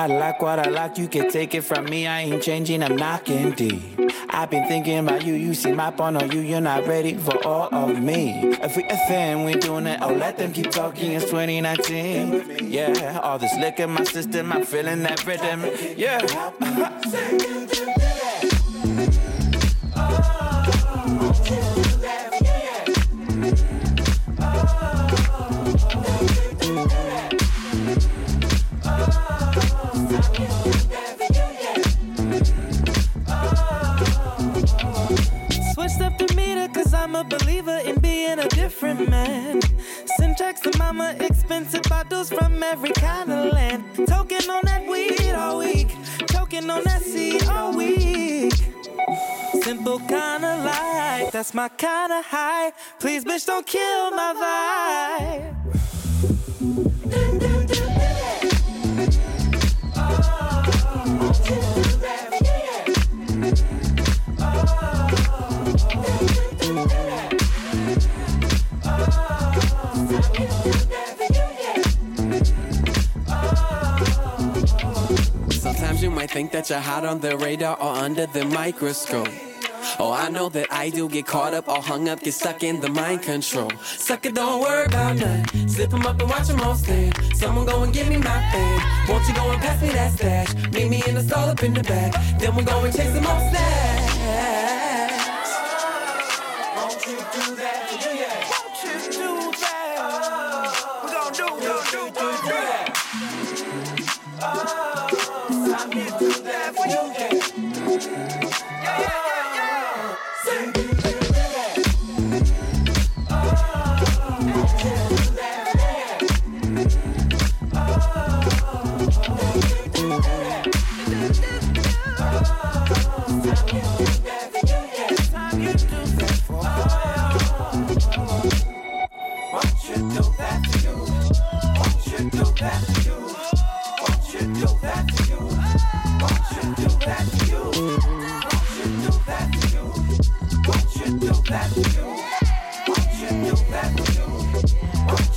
I like what I like, you can take it from me. I ain't changing, I'm knocking deep. I've been thinking about you, you see my point on you, you're not ready for all of me. If we a thing, we doing it, oh let them keep talking, it's 2019. Yeah, all this lick in my system, I'm feeling that rhythm. Yeah. Switched up the meter cause I'm a believer in being a different man. Syntax to mama, expensive bottles from every kind of land. Toking on that weed all week, choking on that seed all week. Simple kinda life, that's my kinda high. Please bitch don't kill my vibe. Sometimes you might think that you're hot on the radar or under the microscope. Oh, I know that I do get caught up, all hung up, get stuck in the mind control. Sucker, don't worry about nothing. Zip 'em up and watch 'em all stand. Someone go and give me my fan. Won't you go and pass me that stash? Meet me in the stall up in the back. Then we'll go and chase some more snacks. Won't you do that? Yeah. Won't you do that? We're gonna do that. I'm here to do that for you, yeah.